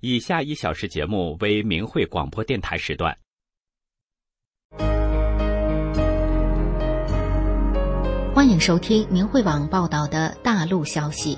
以下1小时节目为明慧广播电台时段。 欢迎收听明慧网报道的大陆消息。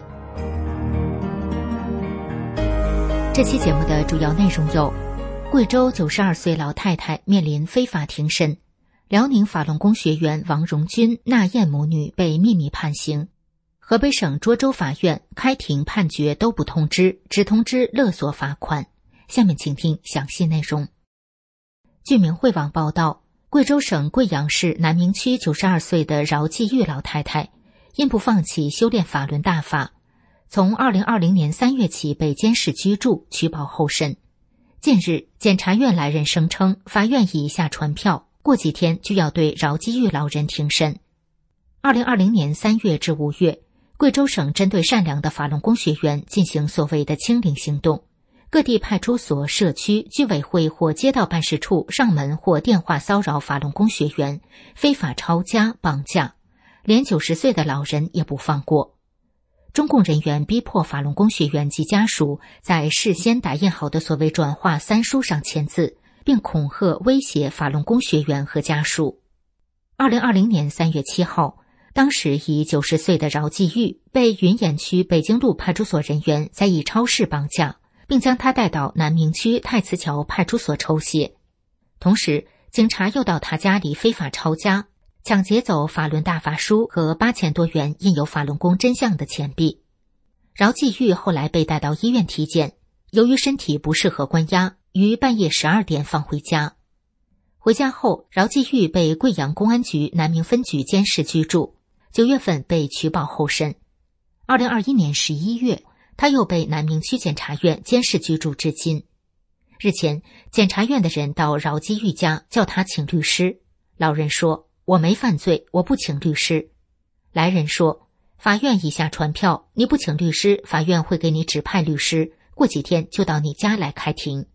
这期节目的主要内容有：贵州92岁老太太面临非法庭审，辽宁法轮功学员王荣军、那燕母女被秘密判刑，河北省涿州法院开庭判决都不通知，只通知勒索罚款。下面请听详细内容。据明慧网报道，贵州省贵阳市南明区92岁的饶继玉老太太，因不放弃修炼法轮大法，从2020年3月起被监视居住，取保候审。近日，检察院来人声称，法院已下传票，过几天就要对饶继玉老人庭审。2020年3月至5月，贵州省针对善良的法轮功学员进行所谓的清零行动，各地派出所、社区、居委会或街道办事处上门或电话骚扰法轮功学员，非法抄家、绑架，连90岁的老人也不放过。中共人员逼迫法轮功学员及家属在事先打印好的所谓转化3书上签字，并恐吓威胁法轮功学员和家属。2020年3月7号，当时已90岁的饶继玉被云岩区北京路派出所人员在一超市绑架，并将他带到南明区太慈桥派出所抽血。同时，警察又到他家里非法抄家，抢劫走法轮大法书和8000多元印有法轮功真相的钱币。饶继玉后来被带到医院体检，由于身体不适合关押，于半夜12点放回家。回家后，饶继玉被贵阳公安局南明分局监视居住，9月份被取保候审。2021年11月，他又被南明区检察院监视居住至今。日前，检察院的人到饶继玉家叫他请律师，老人说：“我没犯罪，我不请律师。”来人说：“法院已下传票，你不请律师，法院会给你指派律师，过几天就到你家来开庭。”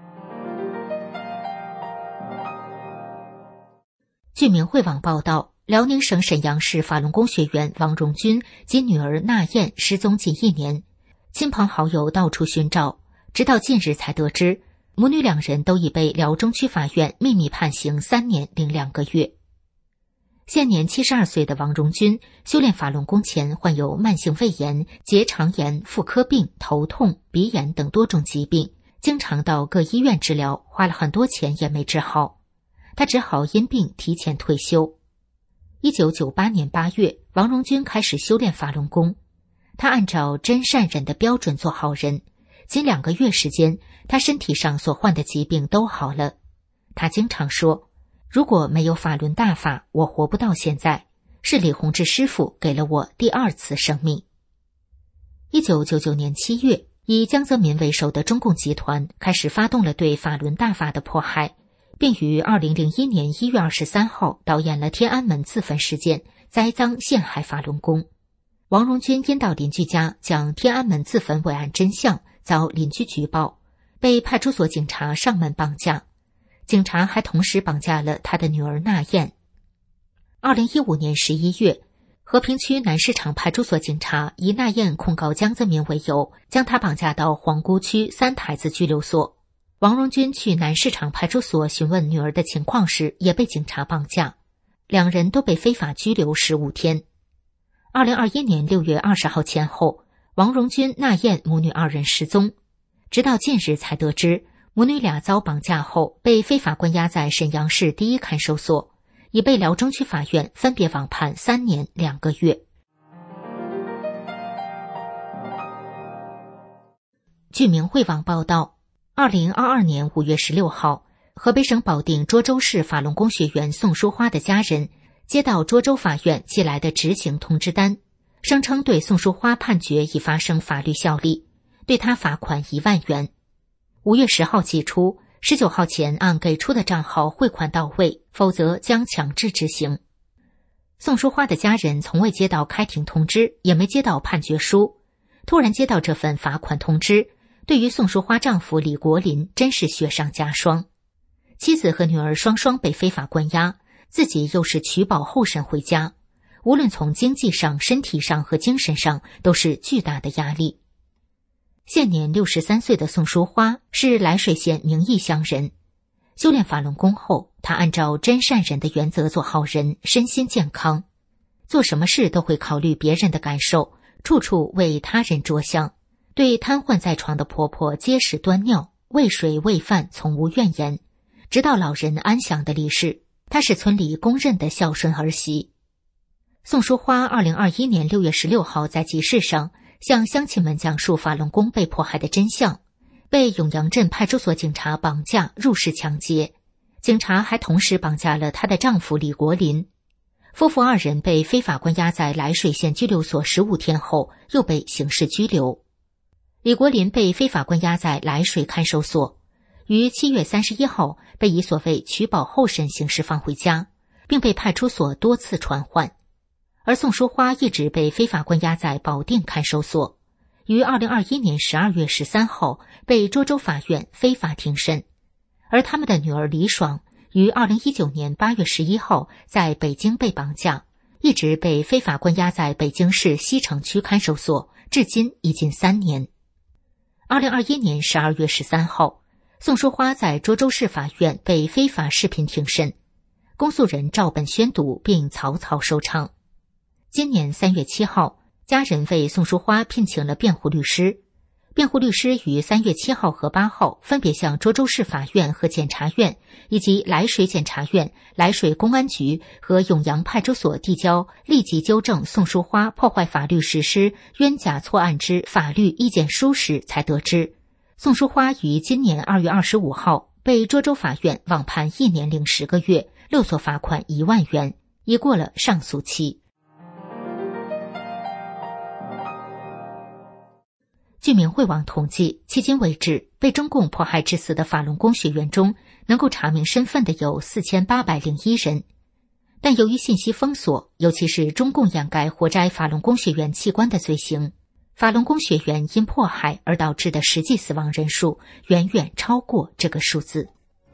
据明慧网报道，辽宁省沈阳市法轮功学员王荣军及女儿那燕失踪近1年，亲朋好友到处寻找，直到近日才得知，母女2人都已被辽中区法院秘密判刑3年零2个月。现年72岁的王荣军修炼法轮功前患有慢性胃炎、结肠炎、妇科病、头痛、鼻炎等多种疾病，经常到各医院治疗，花了很多钱也没治好，他只好因病提前退休。1998年8月，王荣军开始修炼法轮功，他按照真善忍的标准做好人，仅2个月时间，他身体上所患的疾病都好了。他经常说，如果没有法轮大法，我活不到现在，是李洪志师傅给了我第2次生命。1999年7月，以江泽民为首的中共集团开始发动了对法轮大法的迫害，并于2001年1月23号导演了天安门自焚事件，栽赃陷害法轮功。王荣军因到邻居家讲天安门自焚伪案真相，遭邻居举报，被派出所警察上门绑架。警察还同时绑架了他的女儿那燕。2015年11月，和平区南市场派出所警察以那燕控告江泽民为由，将他绑架到皇姑区3台子拘留所。王荣军去南市场派出所询问女儿的情况时，也被警察绑架，2人都被非法拘留15天。2021年6月20号前后，王荣军、那燕母女2人失踪，直到近日才得知，母女俩遭绑架后被非法关押在沈阳市第1看守所，已被辽中区法院分别网判3年2个月。据明慧网报道，2022年5月16号，河北省保定涿州市法轮功学员宋淑花的家人接到涿州法院寄来的执行通知单，声称对宋淑花判决已发生法律效力，对她罚款1万元。5月10号寄出，19号前按给出的账号汇款到位，否则将强制执行。宋淑花的家人从未接到开庭通知，也没接到判决书，突然接到这份罚款通知，对于宋淑花丈夫李国林真是雪上加霜。妻子和女儿双双被非法关押，自己又是取保候审回家，无论从经济上、身体上和精神上都是巨大的压力。 现年63岁的宋淑花是涞水县名义乡人。修炼法轮功后，她按照真善忍的原则做好人，身心健康，做什么事都会考虑别人的感受，处处为他人着想，对瘫痪在床的婆婆接屎端尿，喂水喂饭从无怨言，直到老人安详的离世，她是村里公认的孝顺儿媳。宋淑花2021年6月16号在集市上向乡亲们讲述法轮功被迫害的真相，被永阳镇派出所警察绑架入室抢劫，警察还同时绑架了她的丈夫李国林。夫妇2人被非法关押在涞水县拘留所15天后，又被刑事拘留。李国林被非法关押在涞水看守所，于7月31号被以所谓取保候审形式放回家，并被派出所多次传唤。而宋淑花一直被非法关押在保定看守所，于2021年12月13号被涿州法院非法庭审。而他们的女儿李爽于2019年8月11号在北京被绑架，一直被非法关押在北京市西城区看守所，至今已近3年。2021年12月13号，宋淑花在涿州市法院被非法视频庭审，公诉人照本宣读并草草收场。今年3月7号，家人为宋淑花聘请了辩护律师。辩护律师于3月7号和8号分别向涿州市法院和检察院以及涞水检察院、涞水公安局和永阳派出所递交立即纠正宋淑花破坏法律实施冤假错案之法律意见书时，才得知宋淑花于今年2月25号被涿州法院网判1年零10个月，勒索罚款1万元，已过了上诉期。据明慧网统计，迄今为止被中共迫害致死的法轮功学员中，能够查明身份的有4801人。但由于信息封锁，尤其是中共掩盖活摘法轮功学员器官的罪行，法轮功学员因迫害而导致的实际死亡人数远远超过这个数字。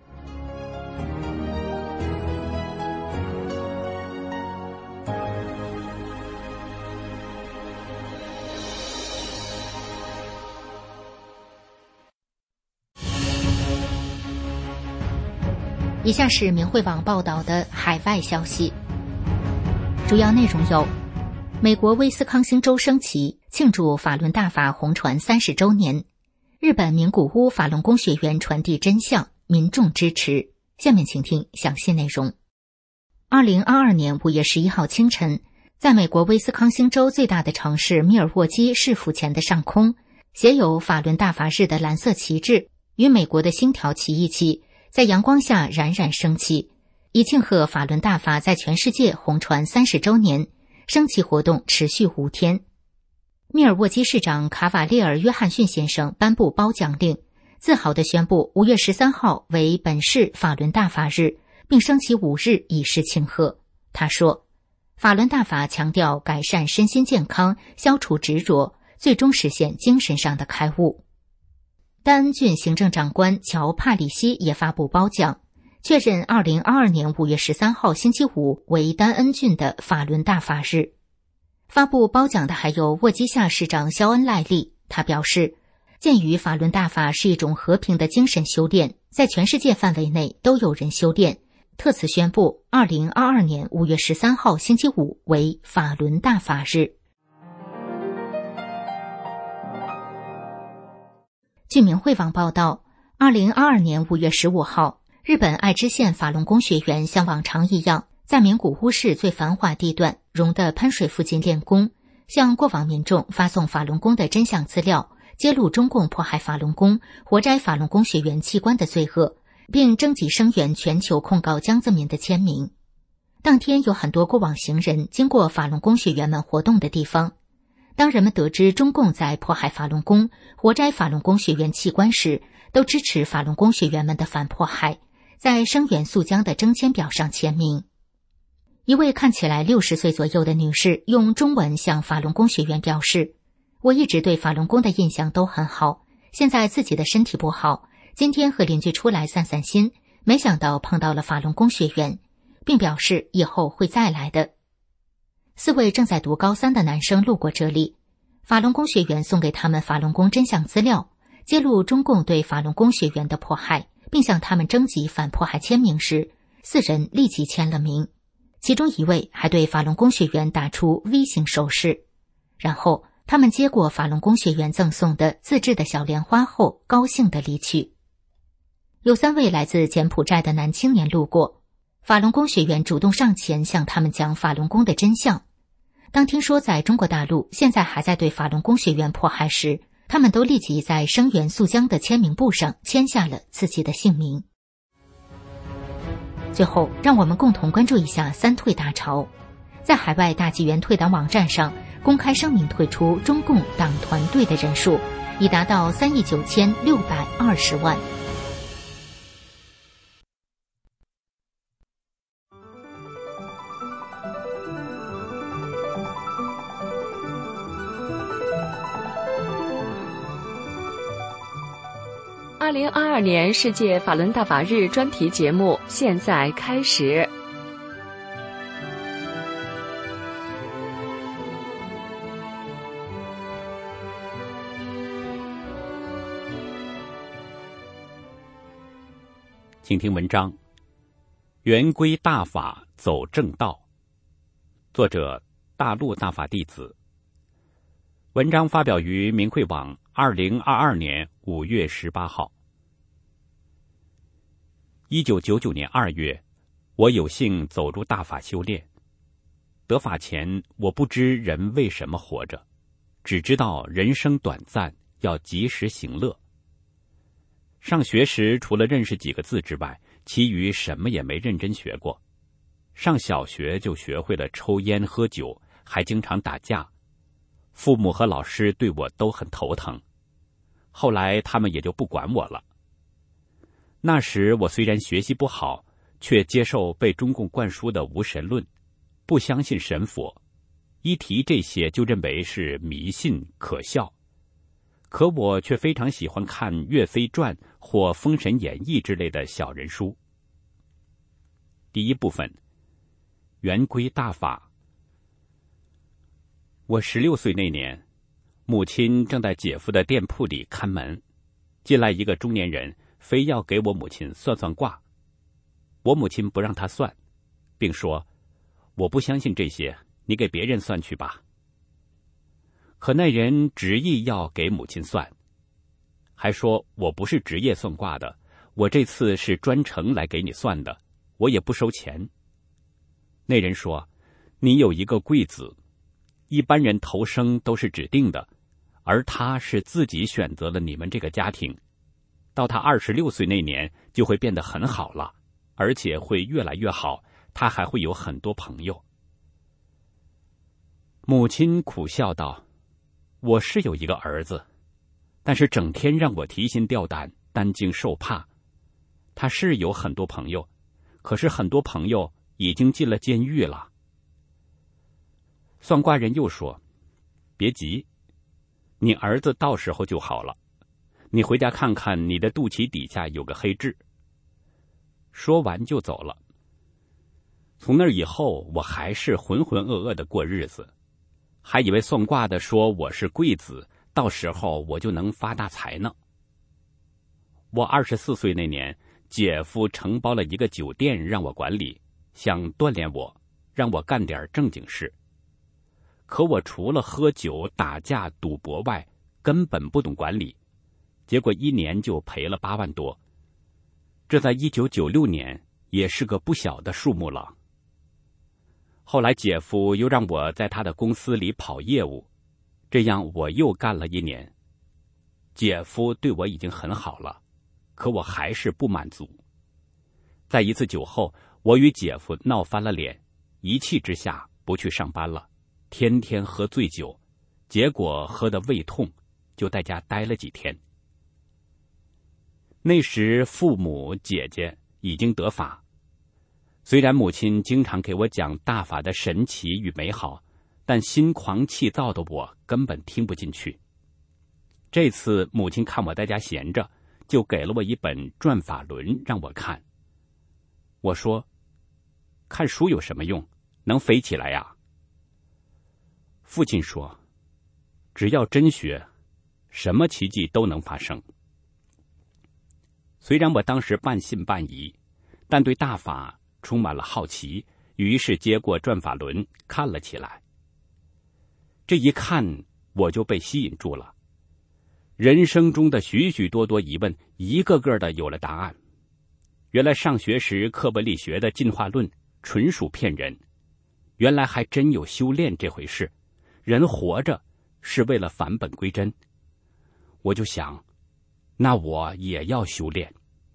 以下是明慧网报道的海外消息，主要内容有：美国威斯康星州升旗庆祝法轮大法红传30周年；日本名古屋法轮功学员传递真相，民众支持。下面请听详细内容。2022年5月11号清晨，在美国威斯康星州最大的城市密尔沃基市府前的上空，写有法轮大法日的蓝色旗帜与美国的星条旗一起在阳光下冉冉升起，以庆贺法轮大法在全世界红传30周年。升旗活动持续5天。密尔沃基市长卡瓦列尔·约翰逊先生颁布褒奖令，自豪地宣布5月13号为本市法轮大法日，并升旗5日以示庆贺。他说，法轮大法强调改善身心健康，消除执着，最终实现精神上的开悟。丹恩郡行政长官乔·帕里西也发布褒奖，确认2022年5月13号星期五为丹恩郡的法轮大法日。发布褒奖的还有沃基夏市长肖恩·赖利，他表示，鉴于法轮大法是一种和平的精神修炼，在全世界范围内都有人修炼，特此宣布2022年5月13号星期五为法轮大法日。据明慧网报道，2022年5月15号，日本爱知县法轮功学员像往常一样，在名古屋市最繁华地段荣的喷水附近练功，向过往民众发送法轮功的真相资料，揭露中共迫害法轮功、活摘法轮功学员器官的罪恶，并征集声援全球控告江泽民的签名。当天有很多过往行人经过法轮功学员们活动的地方，当人们得知中共在迫害法轮功、活摘法轮功学员器官时，都支持法轮功学员们的反迫害，在声援肃江的征签表上签名。一位看起来60岁左右的女士用中文向法轮功学员表示，我一直对法轮功的印象都很好，现在自己的身体不好，今天和邻居出来散散心，没想到碰到了法轮功学员，并表示以后会再来的。4位正在读高3的男生路过这里， 法轮功学员送给他们法轮功真相资料，揭露中共对法轮功学员的迫害，并向他们征集反迫害签名时，4人立即签了名，其中1位还对法轮功学员打出 V 型手势。然后他们接过法轮功学员赠送的自制的小莲花后，高兴地离去。有3位来自柬埔寨的男青年路过，法轮功学员主动上前向他们讲法轮功的真相。当听说在中国大陆现在还在对法轮功学员迫害时，他们都立即在声援肃江的签名簿上签下了自己的姓名。最后，让我们共同关注一下3退大潮。在海外大纪元退党网站上公开声明退出中共党团队的人数已达到3亿9620万。 2022年世界法轮大法日专题节目现在开始。 请听文章：圆规大法走正道，作者大陆大法弟子。文章发表于明慧网2022年5月18号。1999年2月，我有幸走入大法修炼。得法前，我不知人为什么活着，只知道人生短暂，要及时行乐。上学时，除了认识几个字之外，其余什么也没认真学过。上小学就学会了抽烟喝酒，还经常打架。父母和老师对我都很头疼，后来他们也就不管我了。那时我虽然学习不好，却接受被中共灌输的无神论，不相信神佛，一提这些就认为是迷信可笑。可我却非常喜欢看《岳飞传》或《封神演义》之类的小人书。第一部分，圆规大法。我16岁那年，母亲正在姐夫的店铺里看门，进来一个中年人，非要给我母亲算算卦。我母亲不让他算，并说：“我不相信这些，你给别人算去吧。”可那人执意要给母亲算，还说我不是职业算卦的，我这次是专程来给你算的，我也不收钱。那人说：“你有一个贵子，一般人投生都是指定的，而他是自己选择了你们这个家庭。到他26岁那年就会变得很好了，而且会越来越好，他还会有很多朋友。”母亲苦笑道：“我是有一个儿子，但是整天让我提心吊胆，担惊受怕。他是有很多朋友，可是很多朋友已经进了监狱了。”算卦人又说：“别急，你儿子到时候就好了。你回家看看，你的肚脐底下有个黑痣。”说完就走了。从那以后，我还是浑浑噩噩的过日子，还以为算卦的说我是贵子，到时候我就能发大财呢。我24岁那年，姐夫承包了一个酒店让我管理，想锻炼我，让我干点正经事。可我除了喝酒、打架、赌博外，根本不懂管理，结果1年就赔了8万多。这在1996年也是个不小的数目了。后来姐夫又让我在他的公司里跑业务，这样我又干了1年。姐夫对我已经很好了，可我还是不满足。在一次酒后，我与姐夫闹翻了脸，一气之下不去上班了，天天喝醉酒，结果喝得胃痛，就在家待了几天。那时父母姐姐已经得法，虽然母亲经常给我讲大法的神奇与美好，但心狂气躁的我根本听不进去。这次母亲看我在家闲着，就给了我一本《转法轮》让我看。我说：“看书有什么用？能飞起来呀？”父亲说：“ 只要真学，什么奇迹都能发生。虽然我当时半信半疑，但对大法充满了好奇，于是接过转法轮看了起来。这一看，我就被吸引住了。人生中的许许多多疑问，一个个的有了答案。原来上学时课本里学的进化论纯属骗人，原来还真有修炼这回事。人活着是为了返本归真。我就想，那我也要修炼。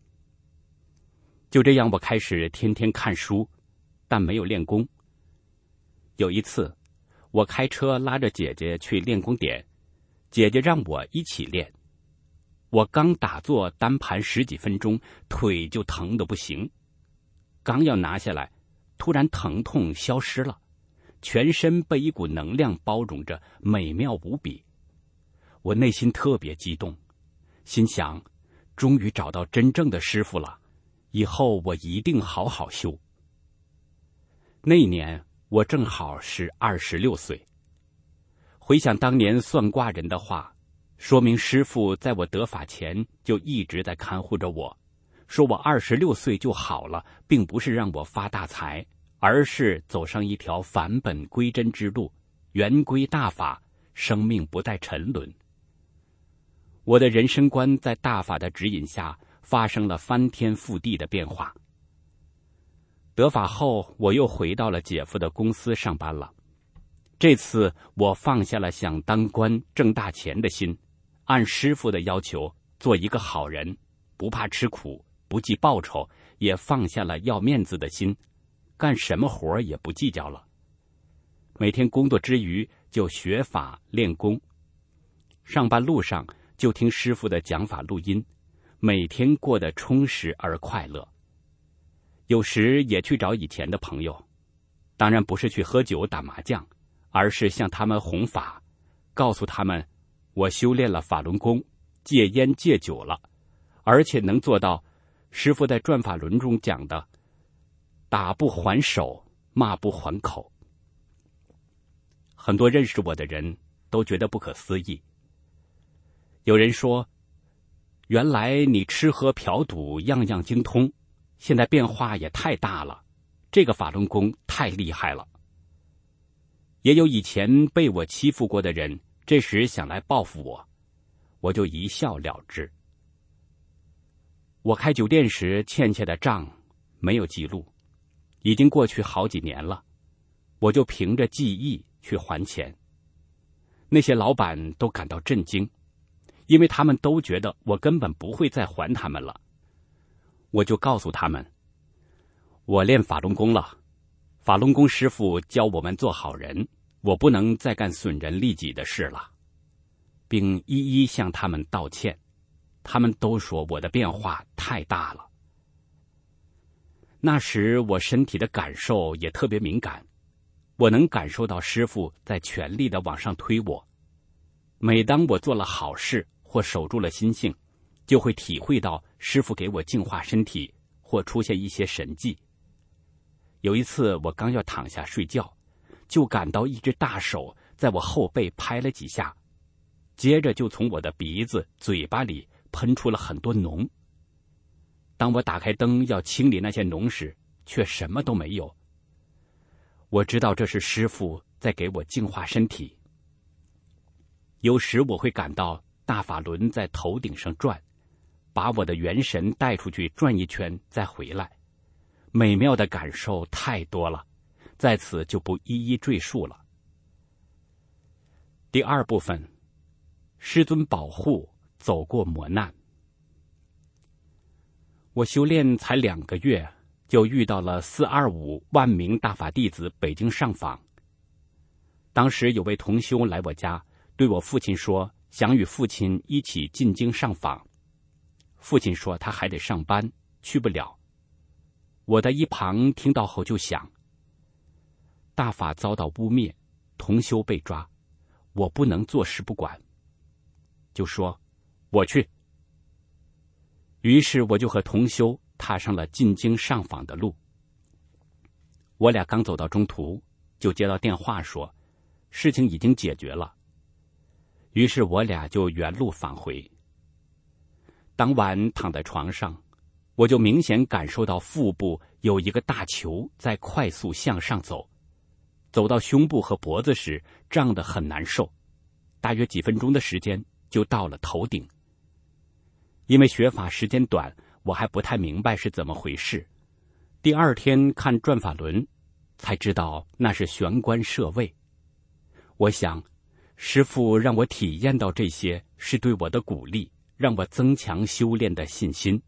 就这样，我开始天天看书，但没有练功。有一次，我开车拉着姐姐去练功点，姐姐让我一起练。我刚打坐单盘10几分钟，腿就疼得不行。刚要拿下来，突然疼痛消失了，全身被一股能量包容着，美妙无比。我内心特别激动，心想，终于找到真正的师父了，以后我一定好好修。那年我正好是26岁。回想当年算卦人的话，说明师父在我得法前就一直在看护着我，说我26岁就好了，并不是让我发大财，而是走上一条返本归真之路，圆归大法，生命不再沉沦。我的人生观在大法的指引下发生了翻天覆地的变化。得法后，我又回到了姐夫的公司上班了。这次我放下了想当官挣大钱的心，按师父的要求做一个好人，不怕吃苦，不计报酬，也放下了要面子的心，干什么活也不计较了。每天工作之余就学法练功，上班路上就听师父的讲法录音，每天过得充实而快乐。有时也去找以前的朋友，当然不是去喝酒打麻将，而是向他们弘法，告诉他们我修炼了法轮功，戒烟戒酒了，而且能做到师父在转法轮中讲的打不还手，骂不还口。很多认识我的人都觉得不可思议。有人说，原来你吃喝嫖赌样样精通，现在变化也太大了，这个法轮功太厉害了。也有以前被我欺负过的人，这时想来报复我，我就一笑了之。我开酒店时欠下的账没有记录，已经过去好几年了，我就凭着记忆去还钱。那些老板都感到震惊，因为他们都觉得我根本不会再还他们了。我就告诉他们，我练法轮功了，法轮功师父教我们做好人，我不能再干损人利己的事了，并一一向他们道歉。他们都说我的变化太大了。那时我身体的感受也特别敏感，我能感受到师父在全力地往上推我。每当我做了好事或守住了心性，就会体会到师父给我净化身体或出现一些神迹。有一次我刚要躺下睡觉，就感到一只大手在我后背拍了几下，接着就从我的鼻子嘴巴里喷出了很多脓。当我打开灯要清理那些脓时，却什么都没有。我知道这是师父在给我净化身体。有时我会感到大法轮在头顶上转，把我的元神带出去转一圈再回来，美妙的感受太多了，在此就不一一赘述了。第二部分，师尊保护，走过磨难。我修炼才2个月，就遇到了425万名大法弟子北京上访。当时有位同修来我家，对我父亲说想与父亲一起进京上访。父亲说他还得上班，去不了。我在一旁听到后就想，大法遭到污蔑，同修被抓，我不能坐视不管，就说我去。于是我就和同修踏上了进京上访的路。我俩刚走到中途，就接到电话说事情已经解决了。 于是我俩就原路返回。当晚躺在床上，我就明显感受到腹部有一个大球在快速向上走，走到胸部和脖子时胀得很难受，大约几分钟的时间就到了头顶。因为学法时间短，我还不太明白是怎么回事。第二天看转法轮，才知道那是玄关摄位。我想，师父让我体验到这些，是对我的鼓励，让我增强修炼的信心。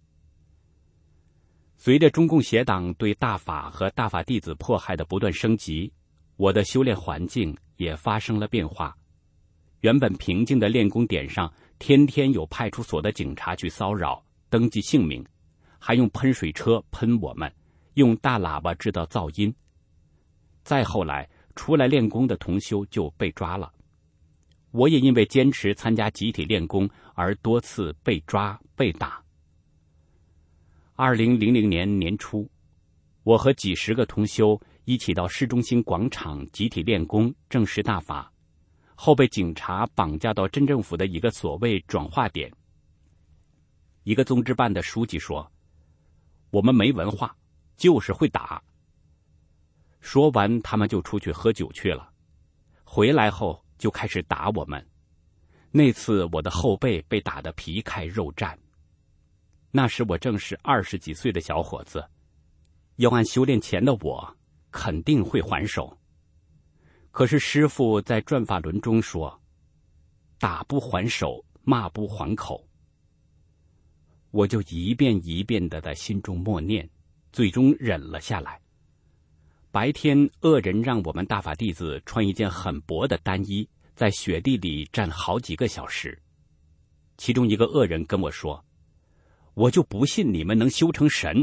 随着中共邪党对大法和大法弟子迫害的不断升级，我的修炼环境也发生了变化。原本平静的练功点上，天天有派出所的警察去骚扰，登记姓名，还用喷水车喷我们，用大喇叭制造噪音。再后来，出来练功的同修就被抓了。我也因为坚持参加集体练功而多次被抓被打。2000年年初，我和几十个同修一起到市中心广场集体练功证实大法，后被警察绑架到镇政府的一个所谓转化点。一个宗支办的书记说，我们没文化，就是会打。说完他们就出去喝酒去了，回来后就开始打我们。那次我的后背被打得皮开肉绽。那时我正是20几岁的小伙子，要按修炼前的我肯定会还手。可是师父在转法轮中说，打不还手，骂不还口。我就一遍一遍地在心中默念，最终忍了下来。白天恶人让我们大法弟子穿一件很薄的单衣，在雪地里站好几个小时。其中一个恶人跟我说，我就不信你们能修成神。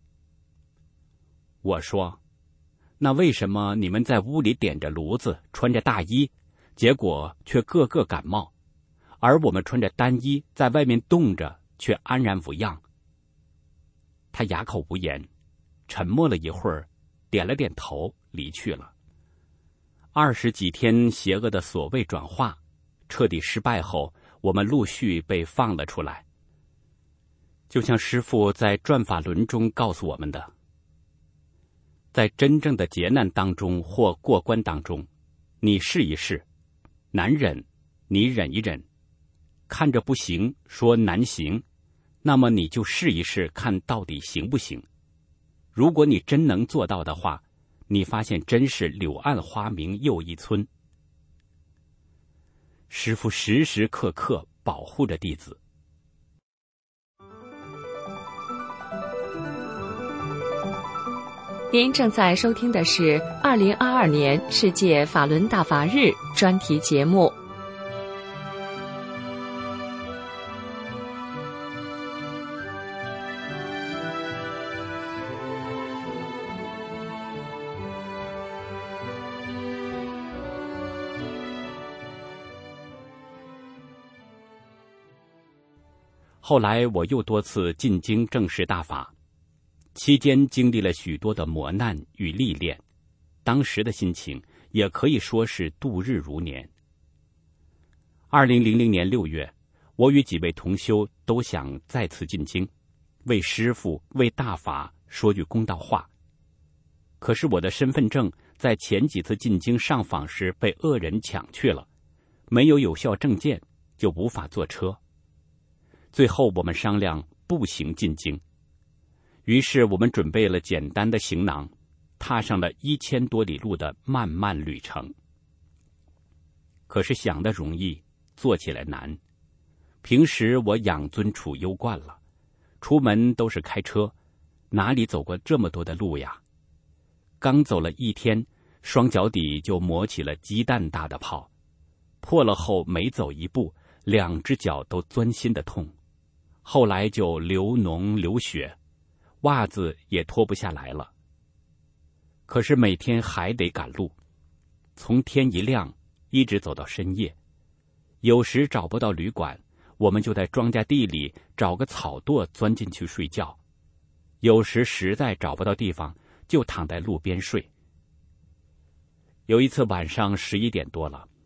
我说，那为什么你们在屋里点着炉子，穿着大衣，结果却个个感冒，而我们穿着单衣在外面冻着却安然无恙？他哑口无言，沉默了一会儿，点了点头，离去了。20几天邪恶的所谓转化彻底失败后，我们陆续被放了出来。就像师父在转法轮中告诉我们的，在真正的劫难当中或过关当中，你试一试，难忍你忍一忍，看着不行说难行，那么你就试一试，看到底行不行。如果你真能做到的话，你发现真是柳暗花明又一村。师父时时刻刻保护着弟子。 您正在收听的是2022年世界法轮大法日专题节目。 后来我又多次进京证实大法，期间经历了许多的磨难与历练，当时的心情也可以说是度日如年。2000年6月，我与几位同修都想再次进京，为师父为大法说句公道话。可是我的身份证在前几次进京上访时被恶人抢去了，没有有效证件就无法坐车。最后我们商量步行进京，于是我们准备了简单的行囊，踏上了1000多里路的漫漫旅程。可是想得容易，做起来难。平时我养尊处优惯了，出门都是开车，哪里走过这么多的路呀？刚走了1天，双脚底就磨起了鸡蛋大的泡，破了后每走一步，2只脚都钻心的痛。后来就流脓流血，袜子也脱不下来了。可是每天还得赶路，从天一亮一直走到深夜。有时找不到旅馆，我们就在庄稼地里找个草垛钻进去睡觉。有时实在找不到地方，就躺在路边睡。有一次晚上11点多了，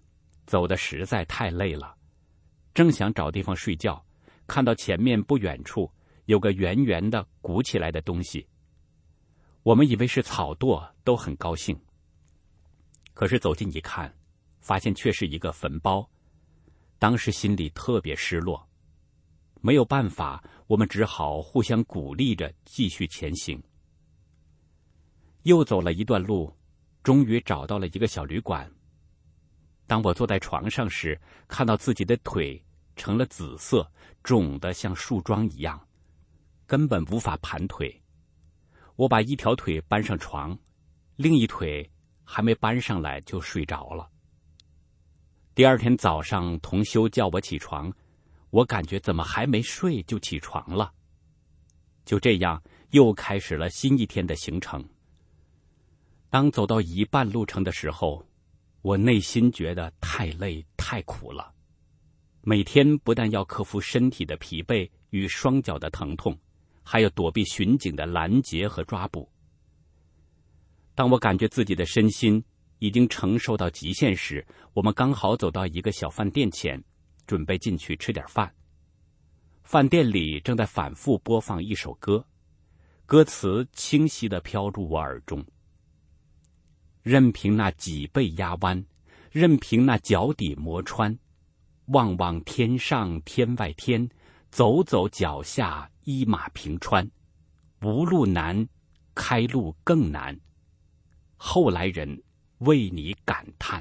走得实在太累了，正想找地方睡觉，看到前面不远处有个圆圆的鼓起来的东西。我们以为是草垛，都很高兴。可是走近一看，发现却是一个坟包，当时心里特别失落。没有办法，我们只好互相鼓励着继续前行。又走了一段路，终于找到了一个小旅馆。当我坐在床上时，看到自己的腿成了紫色，肿得像树桩一样，根本无法盘腿。我把一条腿搬上床，另一腿还没搬上来就睡着了。第二天早上，同修叫我起床，我感觉怎么还没睡就起床了。就这样，又开始了新一天的行程。当走到一半路程的时候，我内心觉得太累太苦了。每天不但要克服身体的疲惫与双脚的疼痛，还要躲避巡警的拦截和抓捕。当我感觉自己的身心已经承受到极限时，我们刚好走到一个小饭店前，准备进去吃点饭。饭店里正在反复播放一首歌，歌词清晰地飘入我耳中。任凭那脊背压弯，任凭那脚底磨穿，望望天上天外天，走走脚下一马平川。无路难，开路更难，后来人为你感叹。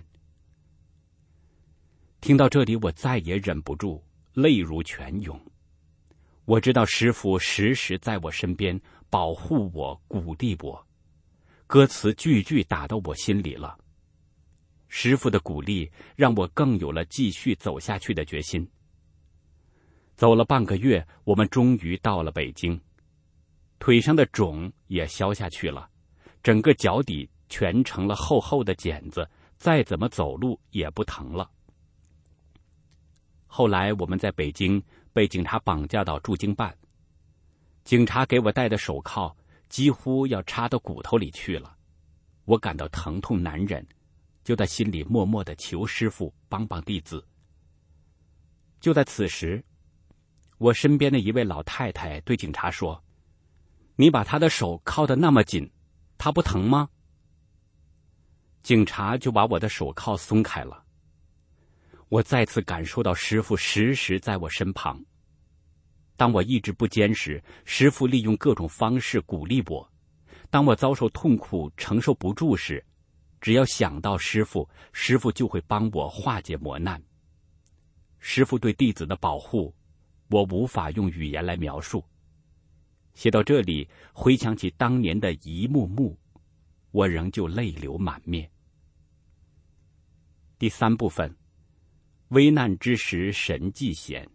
听到这里，我再也忍不住，泪如泉涌。我知道师父时时在我身边，保护我，鼓励我。歌词句句打到我心里了。师父的鼓励让我更有了继续走下去的决心。走了半个月，我们终于到了北京。腿上的肿也消下去了，整个脚底全成了厚厚的茧子，再怎么走路也不疼了。后来我们在北京被警察绑架到驻京办，警察给我戴的手铐几乎要插到骨头里去了，我感到疼痛难忍，就在心里默默地求师父帮帮弟子。就在此时，我身边的一位老太太对警察说：“你把他的手铐得那么紧，他不疼吗？”警察就把我的手铐松开了。我再次感受到师父时时在我身旁。当我意志不坚时，师父利用各种方式鼓励我；当我遭受痛苦承受不住时，只要想到师父，师父就会帮我化解磨难。师父对弟子的保护，我无法用语言来描述。写到这里，回想起当年的一幕幕，我仍旧泪流满面。第三部分，危难之时神迹显。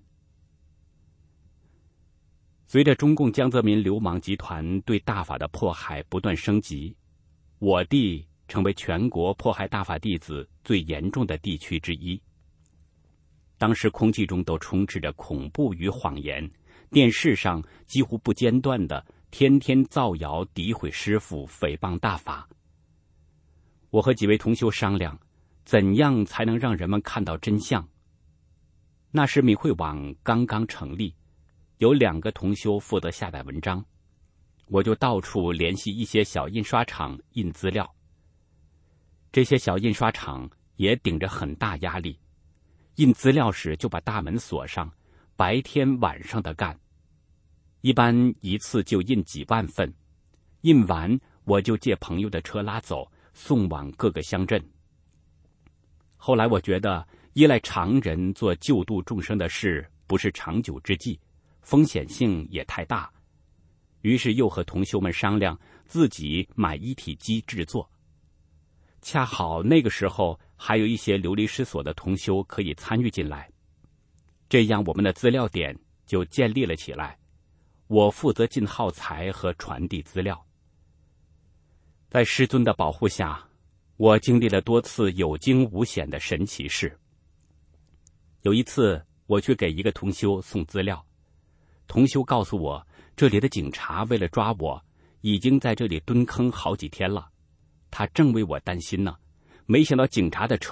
随着中共江泽民流氓集团对大法的迫害不断升级，我地成为全国迫害大法弟子最严重的地区之一。当时空气中都充斥着恐怖与谎言，电视上几乎不间断地天天造谣诋毁师父，诽谤大法。我和几位同修商量，怎样才能让人们看到真相。那时敏慧网刚刚成立，有2个同修负责下载文章，我就到处联系一些小印刷厂印资料。这些小印刷厂也顶着很大压力，印资料时就把大门锁上，白天晚上的干，一般一次就印几万份，印完我就借朋友的车拉走，送往各个乡镇。后来我觉得依赖常人做救度众生的事不是长久之计，风险性也太大，于是又和同修们商量自己买一体机制作。恰好那个时候还有一些流离失所的同修可以参与进来，这样我们的资料点就建立了起来。我负责进耗材和传递资料。在师尊的保护下，我经历了多次有惊无险的神奇事。有一次我去给一个同修送资料，同修告诉我，这里的警察为了抓我，已经在这里蹲坑好几天了，他正为我担心呢。没想到警察的车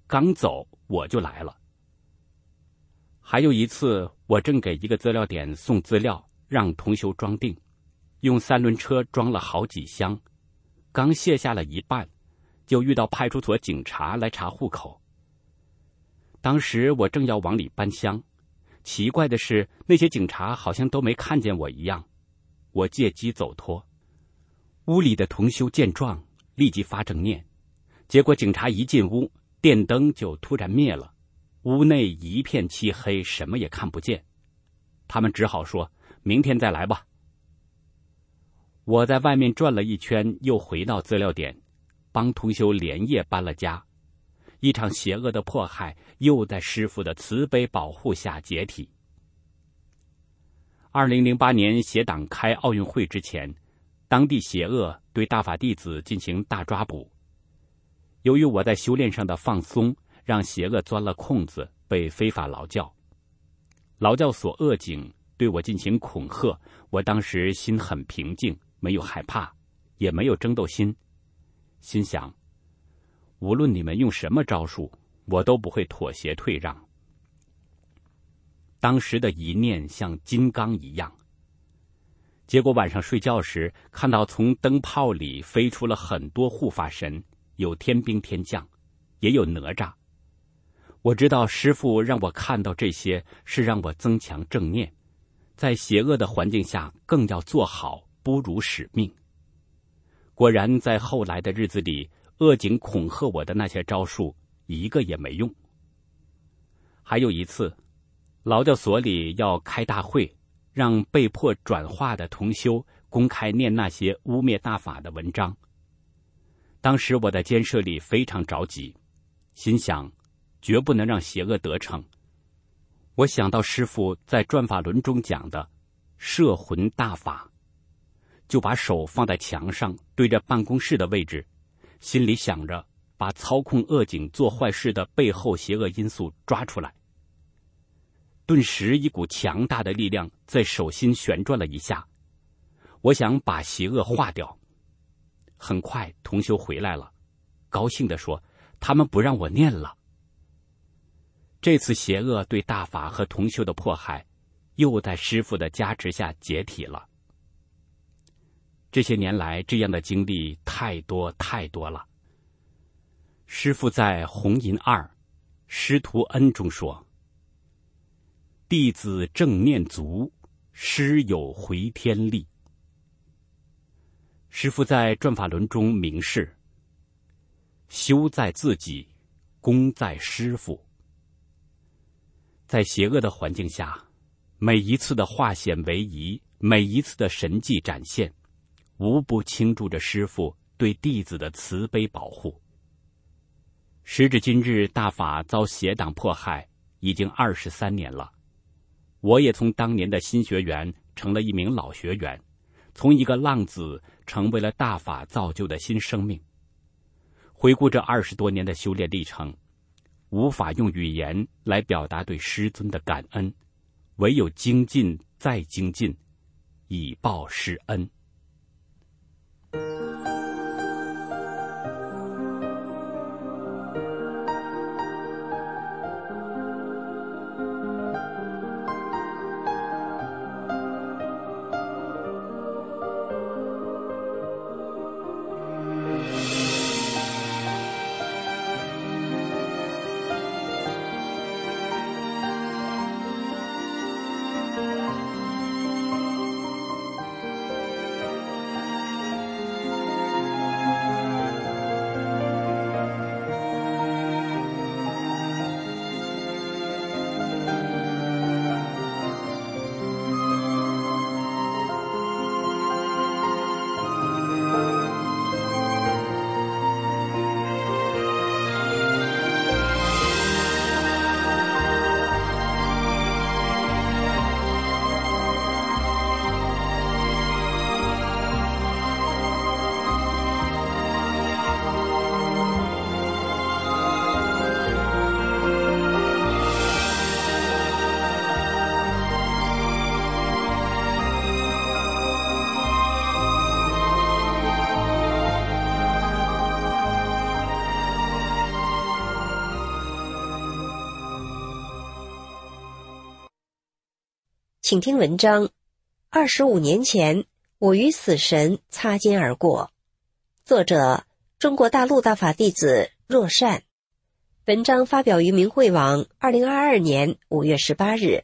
刚走我就来了。还有一次，我正给一个资料点送资料，让同修装订，用3轮车装了好几箱，刚卸下了一半，就遇到派出所警察来查户口。当时我正要往里搬箱，奇怪的是，那些警察好像都没看见我一样。我借机走脱，屋里的同修见状，立即发正念，结果警察一进屋，电灯就突然灭了，屋内一片漆黑，什么也看不见。他们只好说明天再来吧。我在外面转了一圈，又回到资料点，帮同修连夜搬了家。一场邪恶的迫害又在师父的慈悲保护下解体。2008年邪党开奥运会之前，当地邪恶对大法弟子进行大抓捕。由于我在修炼上的放松，让邪恶钻了空子，被非法劳教。劳教所恶警对我进行恐吓，我当时心很平静，没有害怕，也没有争斗心，心想无论你们用什么招数，我都不会妥协退让。当时的一念像金刚一样。结果晚上睡觉时，看到从灯泡里飞出了很多护法神，有天兵天将，也有哪吒。我知道师父让我看到这些，是让我增强正念，在邪恶的环境下更要做好，不辱使命。果然在后来的日子里，恶警恐吓我的那些招数一个也没用。还有一次，劳教所里要开大会，让被迫转化的同修公开念那些污蔑大法的文章。当时我在监舍里非常着急，心想绝不能让邪恶得逞。我想到师父在转法轮中讲的摄魂大法，就把手放在墙上，对着办公室的位置，心里想着把操控恶警做坏事的背后邪恶因素抓出来。顿时一股强大的力量在手心旋转了一下，我想把邪恶化掉。很快同修回来了，高兴地说他们不让我念了。这次邪恶对大法和同修的迫害又在师父的加持下解体了。这些年来这样的经历太多太多了。师父在红银2师徒恩中说，弟子正念足，师有回天力。师父在转法轮中明示，修在自己，功在师父。在邪恶的环境下，每一次的化险为夷，每一次的神迹展现，无不倾注着师父对弟子的慈悲保护。时至今日，大法遭邪党迫害已经23年了。我也从当年的新学员成了一名老学员，从一个浪子成为了大法造就的新生命。回顾这20多年的修炼历程，无法用语言来表达对师尊的感恩，唯有精进再精进，以报师恩。 请听文章：25年前，我与死神擦肩而过。作者：中国大陆大法弟子若善。文章发表于明慧网2022年5月18日。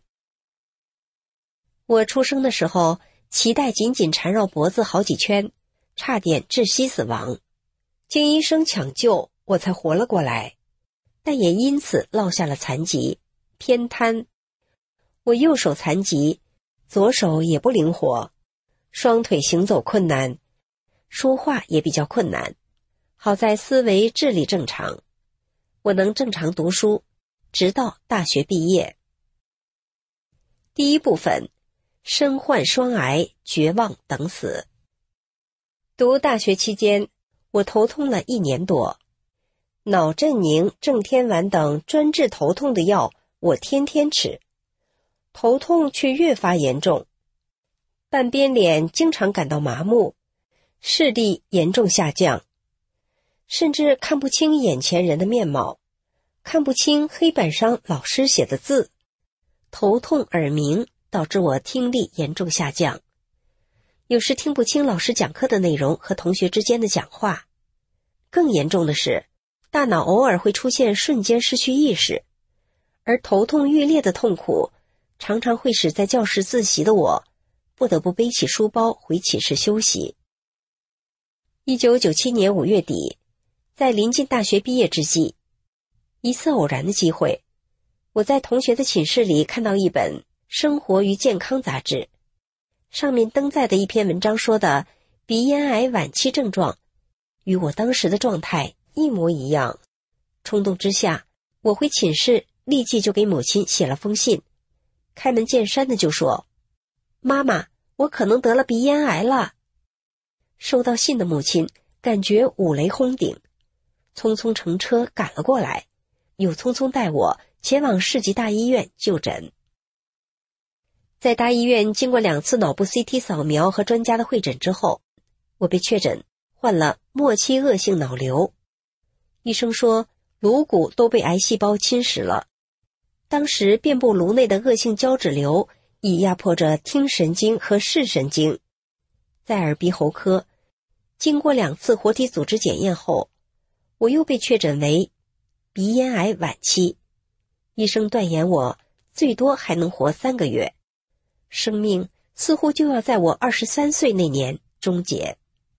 我出生的时候，脐带紧紧缠绕脖子好几圈，差点窒息死亡。经医生抢救，我才活了过来，但也因此落下了残疾，偏瘫。我右手残疾，左手也不灵活，双腿行走困难，说话也比较困难。好在思维智力正常，我能正常读书，直到大学毕业。第一部分，身患双癌，绝望等死。读大学期间，我头痛了1年多，脑镇宁、正天丸等专治头痛的药我天天吃，头痛却越发严重，半边脸经常感到麻木，视力严重下降，甚至看不清眼前人的面貌，看不清黑板上老师写的字，头痛耳鸣导致我听力严重下降，有时听不清老师讲课的内容和同学之间的讲话。更严重的是，大脑偶尔会出现瞬间失去意识，而头痛欲裂的痛苦常常会使在教室自习的我不得不背起书包回寝室休息。1997年5月底，在临近大学毕业之际，一次偶然的机会，我在同学的寝室里看到一本《生活与健康》杂志，上面登载的一篇文章说的鼻咽癌晚期症状与我当时的状态一模一样。冲动之下，我回寝室立即就给母亲写了封信，开门见山的就说：妈妈，我可能得了鼻咽癌了。收到信的母亲感觉五雷轰顶，匆匆乘车赶了过来，又匆匆带我前往市级大医院就诊。在大医院经过2次脑部 CT 扫描和专家的会诊之后，我被确诊患了末期恶性脑瘤。医生说颅骨都被癌细胞侵蚀了，当时遍布颅内的恶性胶质瘤已压迫着听神经和视神经。在耳鼻喉科经过2次活体组织检验后，我又被确诊为鼻咽癌晚期。医生断言我最多还能活3个月，生命似乎就要在我23岁那年终结。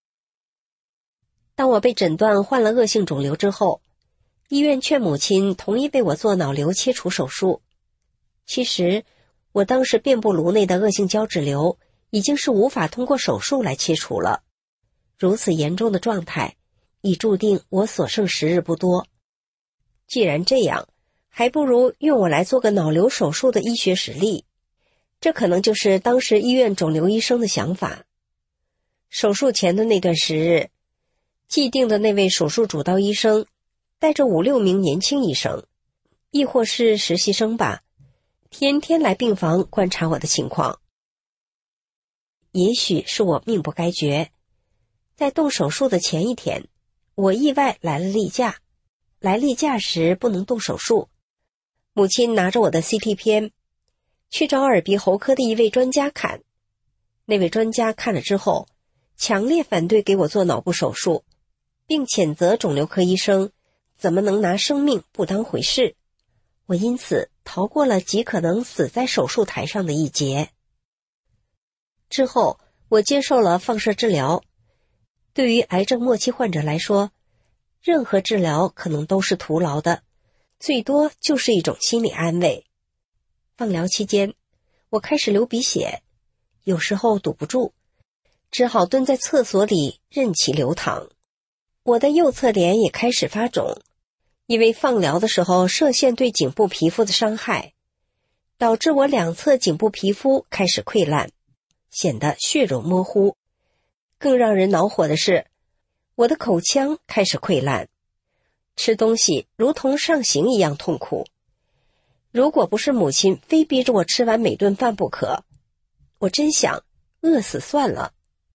当我被诊断患了恶性肿瘤之后，医院劝母亲同意为我做脑瘤切除手术。其实我当时遍布颅内的恶性胶质瘤已经是无法通过手术来切除了，如此严重的状态已注定我所剩时日不多。既然这样，还不如用我来做个脑瘤手术的医学实例，这可能就是当时医院肿瘤医生的想法。手术前的那段时日，既定的那位手术主刀医生带着5-6名年轻医生，亦或是实习生吧，天天来病房观察我的情况。也许是我命不该绝，在动手术的前一天，我意外来了例假。来例假时不能动手术，母亲拿着我的 CT 片去找耳鼻喉科的一位专家看。那位专家看了之后，强烈反对给我做脑部手术，并谴责肿瘤科医生怎么能拿生命不当回事。我因此逃过了极可能死在手术台上的一劫。之后我接受了放射治疗。对于癌症末期患者来说，任何治疗可能都是徒劳的，最多就是一种心理安慰。放疗期间，我开始流鼻血，有时候堵不住，只好蹲在厕所里任其流淌。我的右侧脸也开始发肿，因为放疗的时候射线对颈部皮肤的伤害，导致我2侧颈部皮肤开始溃烂，显得血肉模糊。更让人恼火的是，我的口腔开始溃烂，吃东西如同上刑一样痛苦。如果不是母亲非逼着我吃完每顿饭不可，我真想饿死算了。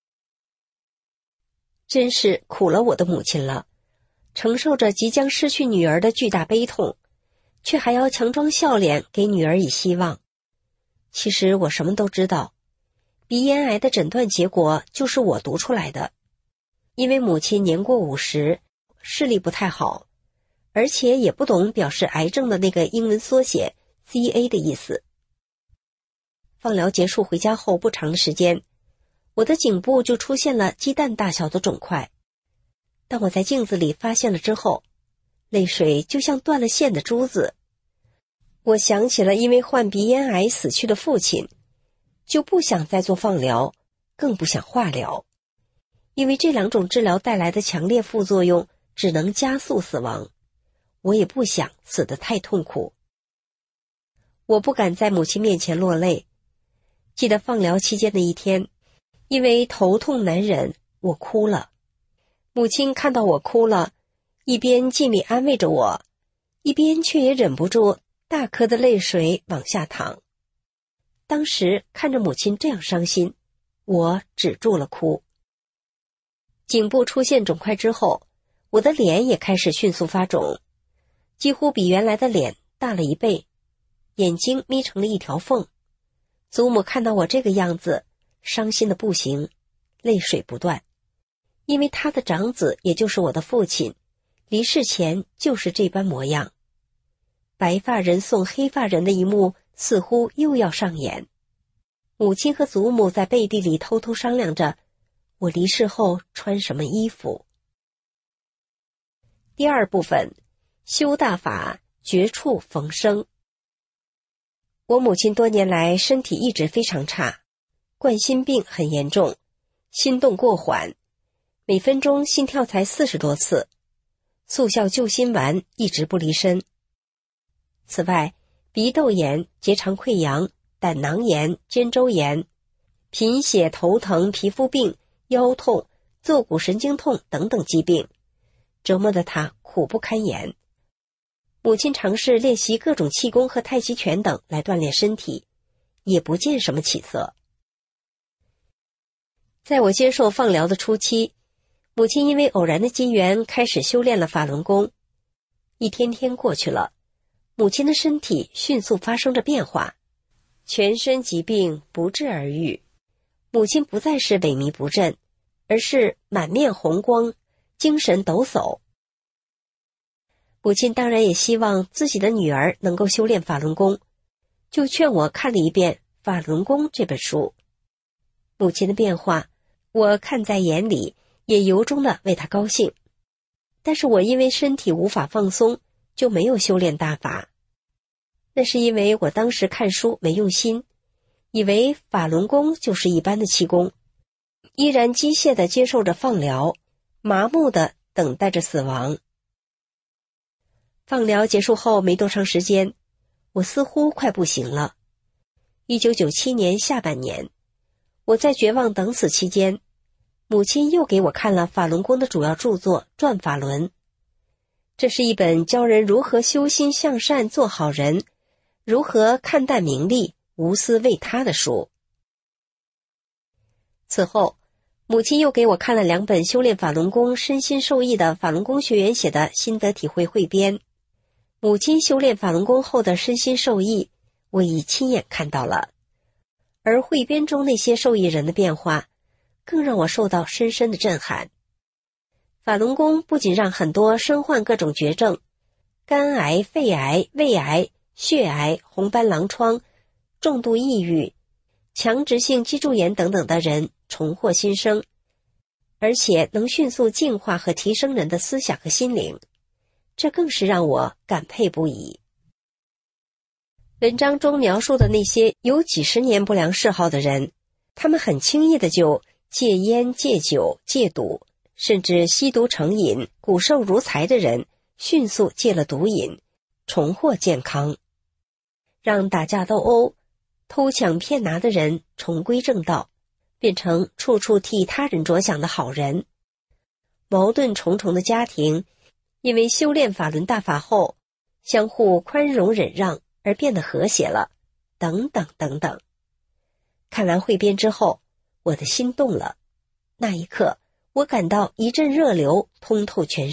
真是苦了我的母亲了，承受着即将失去女儿的巨大悲痛，却还要强装笑脸给女儿以希望。 其实我什么都知道，鼻咽癌的诊断结果就是我读出来的。因为母亲年过50，视力不太好，而且也不懂表示癌症的那个英文缩写 CA 的意思。放疗结束回家后不长的时间，我的颈部就出现了鸡蛋大小的肿块。当我在镜子里发现了之后，泪水就像断了线的珠子。我想起了因为患鼻咽癌死去的父亲，就不想再做放疗，更不想化疗，因为这2种治疗带来的强烈副作用只能加速死亡，我也不想死得太痛苦。我不敢在母亲面前落泪。记得放疗期间的一天，因为头痛难忍，我哭了。母亲看到我哭了，一边尽力安慰着我，一边却也忍不住大颗的泪水往下淌。当时看着母亲这样伤心，我止住了哭。颈部出现肿块之后，我的脸也开始迅速发肿，几乎比原来的脸大了1倍，眼睛眯成了一条缝。祖母看到我这个样子，伤心的不行，泪水不断，因为他的长子也就是我的父亲，离世前就是这般模样。白发人送黑发人的一幕似乎又要上演。母亲和祖母在背地里偷偷商量着我离世后穿什么衣服。第2部分，修大法，绝处逢生。我母亲多年来身体一直非常差，冠心病很严重，心动过缓，每分钟心跳才40多次，速效救心丸一直不离身。此外，鼻窦炎、结肠溃疡、胆囊炎、肩周炎、贫血、头疼、皮肤病、腰痛、坐骨神经痛等等疾病，折磨得她苦不堪言。母亲尝试练习各种气功和太极拳等来锻炼身体，也不见什么起色。在我接受放疗的初期，母亲因为偶然的机缘开始修炼了法轮功。一天天过去了，母亲的身体迅速发生着变化，全身疾病不治而愈。母亲不再是萎靡不振，而是满面红光，精神抖擞。母亲当然也希望自己的女儿能够修炼法轮功，就劝我看了一遍《法轮功》这本书。母亲的变化，我看在眼里，也由衷的为她高兴。但是我因为身体无法放松，就没有修炼大法。那是因为我当时看书没用心，以为法轮功就是一般的气功，依然机械地接受着放疗，麻木地等待着死亡。放疗结束后没多长时间，我似乎快不行了。1997年下半年，我在绝望等死期间，母亲又给我看了法轮功的主要著作《转法轮》。这是一本教人如何修心向善做好人，如何看淡名利，无私为他的书。此后，母亲又给我看了2本修炼法轮功身心受益的法轮功学员写的心得体会汇编。母亲修炼法轮功后的身心受益，我已亲眼看到了，而汇编中那些受益人的变化，更让我受到深深的震撼。法轮功不仅让很多身患各种绝症，肝癌、肺癌、胃癌、血癌、红斑狼疮、重度抑郁、强直性脊柱炎等等的人重获新生，而且能迅速净化和提升人的思想和心灵，这更是让我感佩不已。文章中描述的那些有几十年不良嗜好的人，他们很轻易的就戒烟、戒酒、戒赌，甚至吸毒成瘾、骨瘦如柴的人迅速戒了毒瘾，重获健康，让打架斗殴、偷抢骗拿的人重归正道，变成处处替他人着想的好人。矛盾重重的家庭因为修炼法轮大法后，相互宽容忍让而变得和谐了，等等等等。看完汇编之后，我的心动了，那一刻我感到一阵热流通透全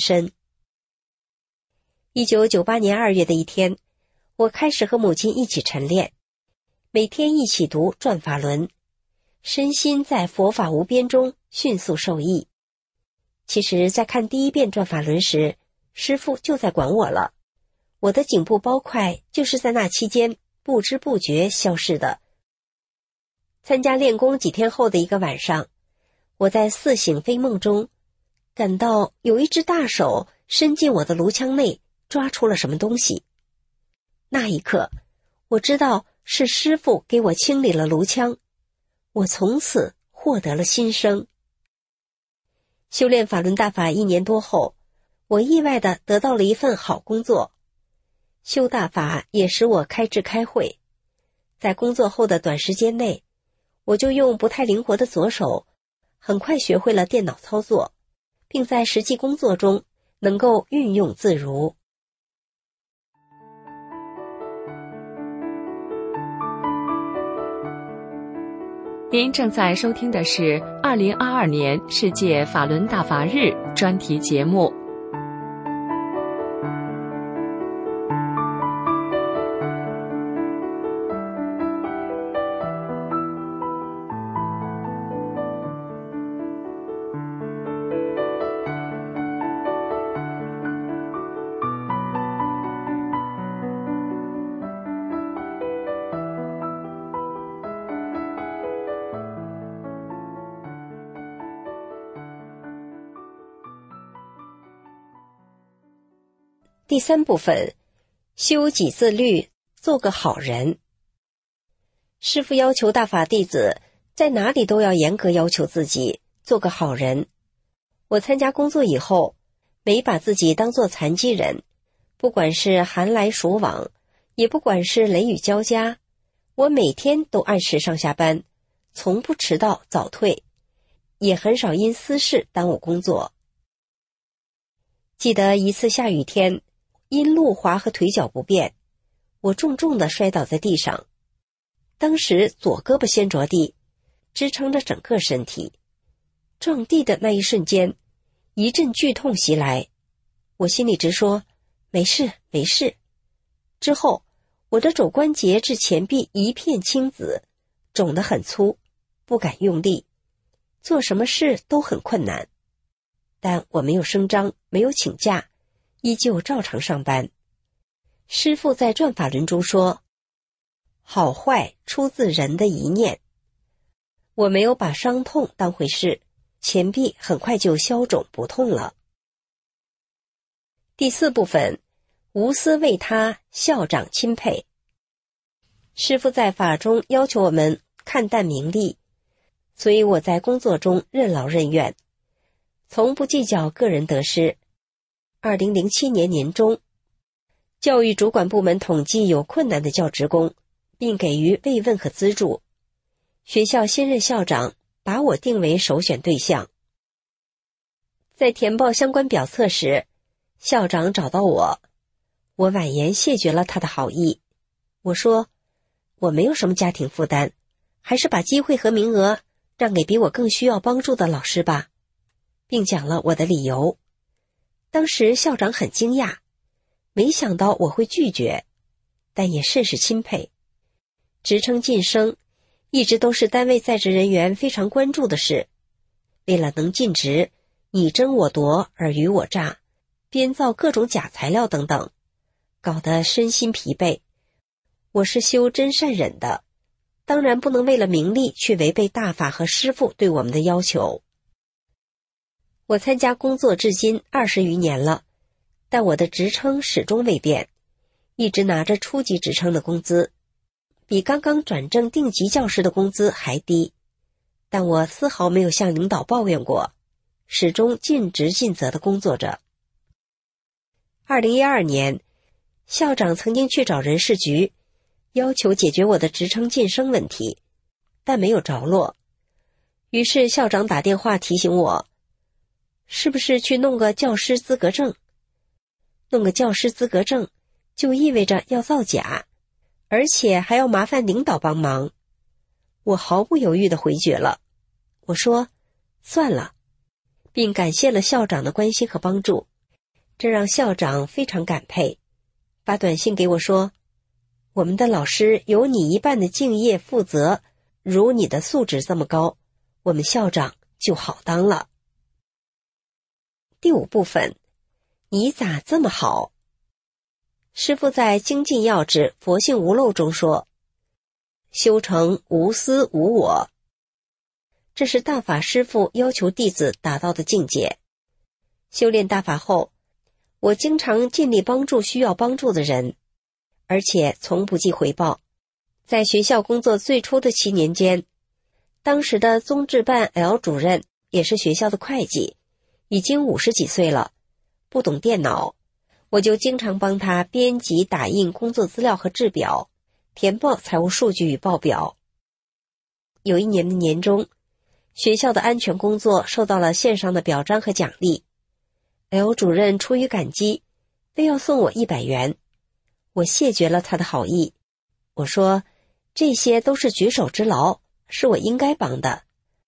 身。1998年2月的一天，我开始和母亲一起晨练， 每天一起读转法轮，身心在佛法无边中迅速受益。其实在看第一遍转法轮时，师父就在管我了，我的颈部包块就是在那期间不知不觉消失的。参加练功几天后的一个晚上，我在似醒非梦中感到有一只大手伸进我的颅腔内，抓出了什么东西。那一刻，我知道是师父给我清理了颅腔，我从此获得了新生。修炼法轮大法1年多后，我意外地得到了一份好工作。修大法也使我开智开慧，在工作后的短时间内，我就用不太灵活的左手，很快学会了电脑操作，并在实际工作中能够运用自如。 您正在收听的是2022年世界法轮大法日专题节目。 第3部分，修己自律，做个好人。师父要求大法弟子在哪里都要严格要求自己，做个好人。我参加工作以后，没把自己当作残疾人，不管是寒来暑往，也不管是雷雨交加，我每天都按时上下班，从不迟到早退，也很少因私事耽误工作。记得一次下雨天，因路滑和腿脚不便，我重重地摔倒在地上。当时左胳膊先着地，支撑着整个身体。撞地的那一瞬间，一阵剧痛袭来，我心里直说没事没事。之后我的肘关节至前臂一片青紫，肿得很粗，不敢用力，做什么事都很困难。但我没有声张，没有请假，依旧照常上班。师父在转法轮中说，好坏出自人的一念。我没有把伤痛当回事，前臂很快就消肿不痛了。第4部分，无私为他，校长钦佩。师父在法中要求我们看淡名利，所以我在工作中任劳任怨，从不计较个人得失。2007年年中，教育主管部门统计有困难的教职工，并给予慰问和资助。学校新任校长把我定为首选对象。在填报相关表册时，校长找到我，我婉言谢绝了他的好意。我说，我没有什么家庭负担，还是把机会和名额让给比我更需要帮助的老师吧，并讲了我的理由。当时校长很惊讶，没想到我会拒绝，但也甚是钦佩。职称晋升一直都是单位在职人员非常关注的事，为了能进职，你争我夺，尔虞我诈，编造各种假材料等等，搞得身心疲惫。我是修真善忍的，当然不能为了名利去违背大法和师父对我们的要求。我参加工作至今20余年了，但我的职称始终未变，一直拿着初级职称的工资，比刚刚转正定级教师的工资还低，但我丝毫没有向领导抱怨过，始终尽职尽责地工作着。2012年，校长曾经去找人事局，要求解决我的职称晋升问题，但没有着落。于是校长打电话提醒我，是不是去弄个教师资格证？弄个教师资格证就意味着要造假，而且还要麻烦领导帮忙。我毫不犹豫地回绝了，我说算了，并感谢了校长的关心和帮助，这让校长非常感佩，把短信给我说， 我们的老师有你一半的敬业负责，如你的素质这么高，我们校长就好当了。第5部分，你咋这么好？师父在精进要旨佛性无漏中说，修成无私无我，这是大法师父要求弟子达到的境界。修炼大法后，我经常尽力帮助需要帮助的人，而且从不计回报。在学校工作最初的7年间，当时的宗治办 L 主任也是学校的会计，已经50几岁了，不懂电脑，我就经常帮他编辑打印工作资料和制表，填报财务数据与报表。有一年的年终，学校的安全工作受到了线上的表彰和奖励， L 主任出于感激，非要送我100元。我谢绝了他的好意，我说这些都是举手之劳，是我应该帮的。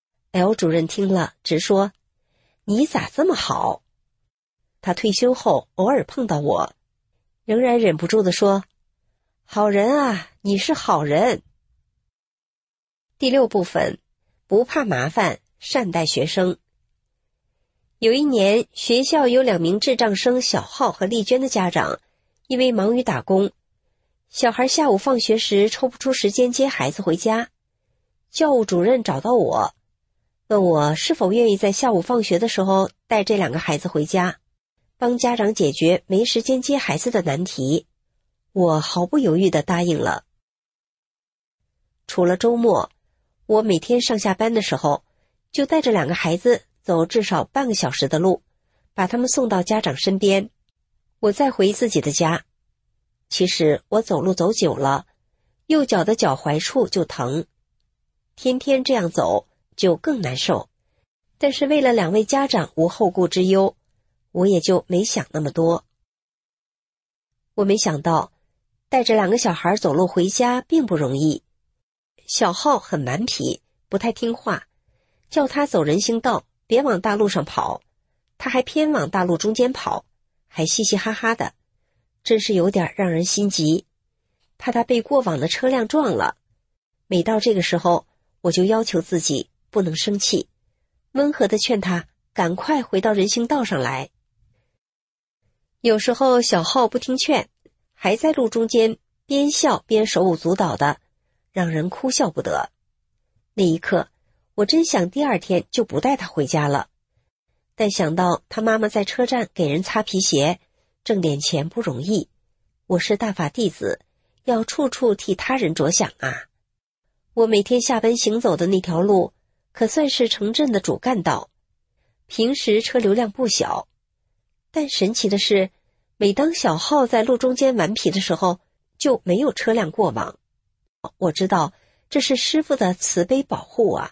L 主任听了直说，你咋这么好？他退休后偶尔碰到我，仍然忍不住地说，好人啊，你是好人。第6部分，不怕麻烦，善待学生。有一年，学校有2名智障生小浩和丽娟的家长，因为忙于打工，小孩下午放学时抽不出时间接孩子回家。教务主任找到我，问我是否愿意在下午放学的时候带这2个孩子回家，帮家长解决没时间接孩子的难题。我毫不犹豫地答应了。除了周末，我每天上下班的时候，就带着2个孩子走至少半个小时的路，把他们送到家长身边，我再回自己的家。其实我走路走久了，右脚的脚踝处就疼，天天这样走就更难受。但是为了2位家长无后顾之忧，我也就没想那么多。我没想到带着2个小孩走路回家并不容易。小浩很顽皮，不太听话，叫他走人行道，别往大路上跑，他还偏往大路中间跑，还嘻嘻哈哈的，真是有点让人心急，怕他被过往的车辆撞了。每到这个时候，我就要求自己不能生气，温和地劝他赶快回到人行道上来。有时候小浩不听劝，还在路中间边笑边手舞足蹈的，让人哭笑不得。那一刻，我真想第2天就不带他回家了。但想到他妈妈在车站给人擦皮鞋，挣点钱不容易，我是大法弟子，要处处替他人着想啊。我每天下班行走的那条路，可算是城镇的主干道，平时车流量不小。但神奇的是，每当小浩在路中间顽皮的时候，就没有车辆过往。我知道这是师父的慈悲保护啊。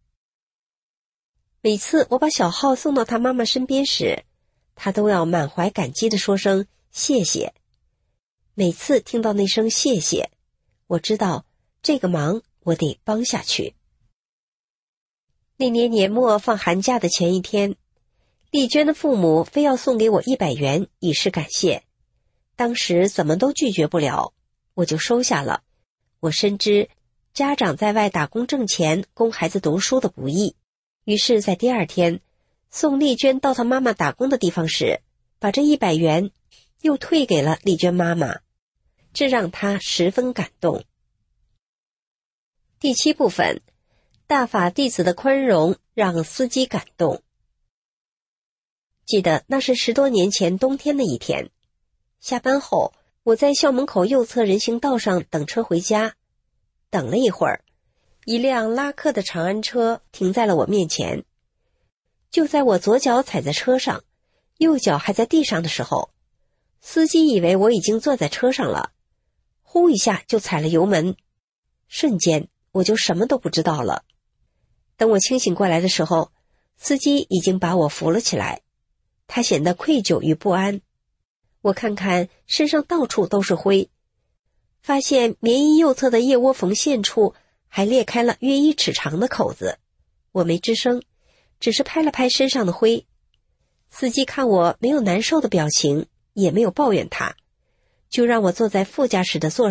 每次我把小浩送到他妈妈身边时，他都要满怀感激地说声谢谢。每次听到那声谢谢，我知道这个忙我得帮下去。那年年末放寒假的前一天，丽娟的父母非要送给我100元以示感谢，当时怎么都拒绝不了，我就收下了。我深知家长在外打工挣钱供孩子读书的不易，于是在第2天送丽娟到她妈妈打工的地方时，把这100元又退给了丽娟妈妈，这让她十分感动。第7部分，大法弟子的宽容让司机感动。记得那是10多年前冬天的一天，下班后我在校门口右侧人行道上等车回家，等了一会儿，一辆拉客的长安车停在了我面前。就在我左脚踩在车上，右脚还在地上的时候，司机以为我已经坐在车上了，呼一下就踩了油门，瞬间我就什么都不知道了。等我清醒过来的时候，司机已经把我扶了起来，他显得愧疚与不安。我看看身上到处都是灰，发现棉衣右侧的腋窝缝线处还裂开了约1尺长的口子。我没吱声，只是拍了拍身上的灰。司机看我没有难受的表情，也没有抱怨他，就让我坐在副驾驶的座上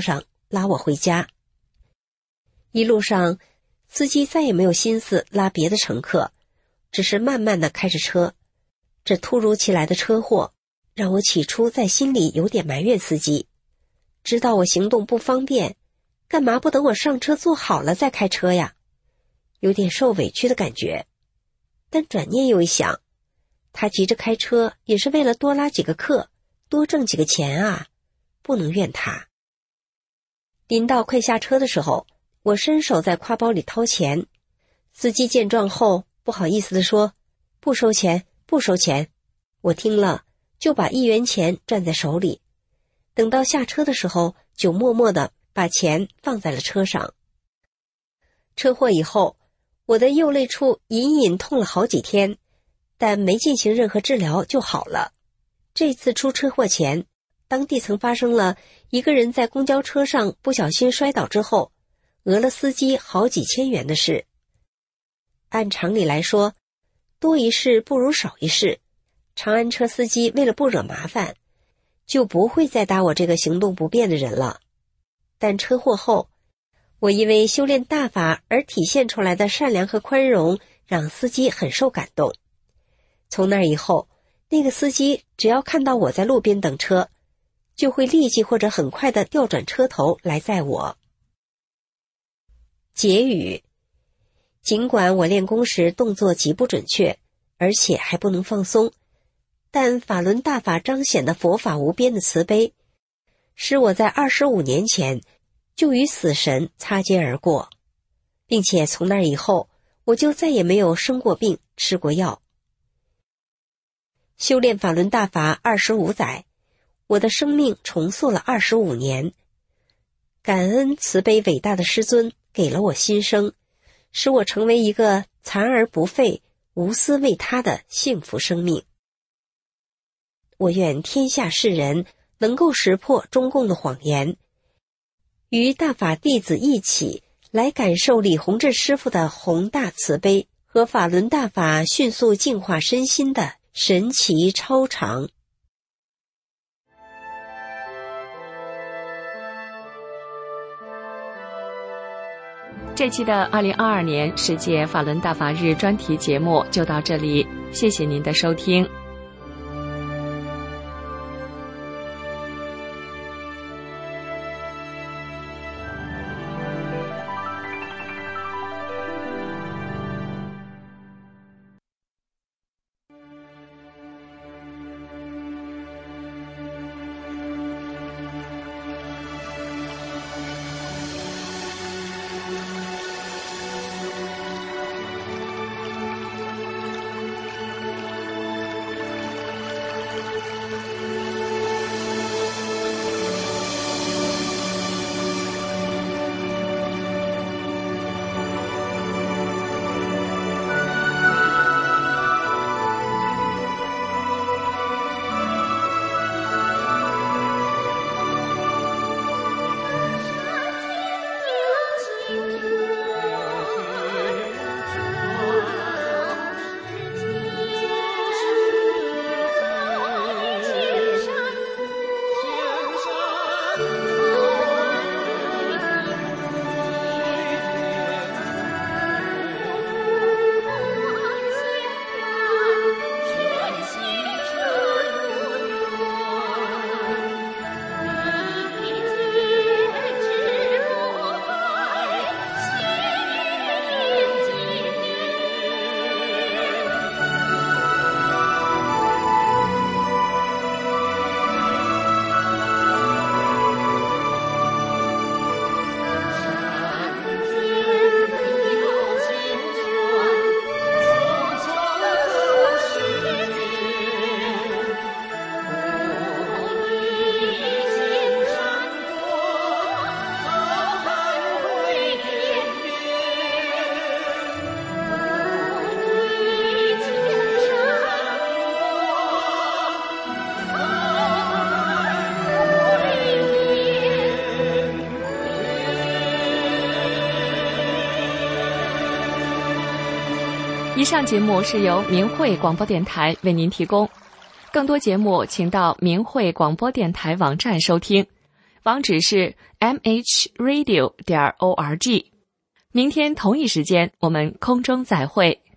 拉我回家。一路上，司机再也没有心思拉别的乘客，只是慢慢地开着车。这突如其来的车祸让我起初在心里有点埋怨司机，知道我行动不方便，干嘛不等我上车坐好了再开车呀？有点受委屈的感觉。但转念又一想，他急着开车也是为了多拉几个客，多挣几个钱啊，不能怨他。临到快下车的时候，我伸手在挎包里掏钱，司机见状后不好意思地说：“不收钱，不收钱。”我听了就把1元钱攥在手里，等到下车的时候就默默地把钱放在了车上。车祸以后，我的右肋处隐隐痛了好几天，但没进行任何治疗就好了。这次出车祸前，当地曾发生了一个人在公交车上不小心摔倒之后，讹了司机好几千元的事。按常理来说，多一事不如少一事，长安车司机为了不惹麻烦，就不会再打我这个行动不便的人了。但车祸后，我因为修炼大法而体现出来的善良和宽容，让司机很受感动。从那以后，那个司机只要看到我在路边等车，就会立即或者很快地调转车头来载我。结语：尽管我练功时动作极不准确，而且还不能放松，但法轮大法彰显的佛法无边的慈悲，使我在25年前就与死神擦肩而过，并且从那以后，我就再也没有生过病，吃过药。修炼法轮大法25载，我的生命重塑了25年。感恩慈悲伟大的师尊给了我新生，使我成为一个残而不废、无私为他的幸福生命。我愿天下士人能够识破中共的谎言，与大法弟子一起来感受李洪志师父的宏大慈悲和法轮大法迅速净化身心的神奇超常。 这期的2022年世界法轮大法日专题节目就到这里，谢谢您的收听。以上节目是由明慧广播电台为您提供，更多节目请到明慧广播电台网站收听， 网址是 mhradio.org。明天同一时间我们空中再会。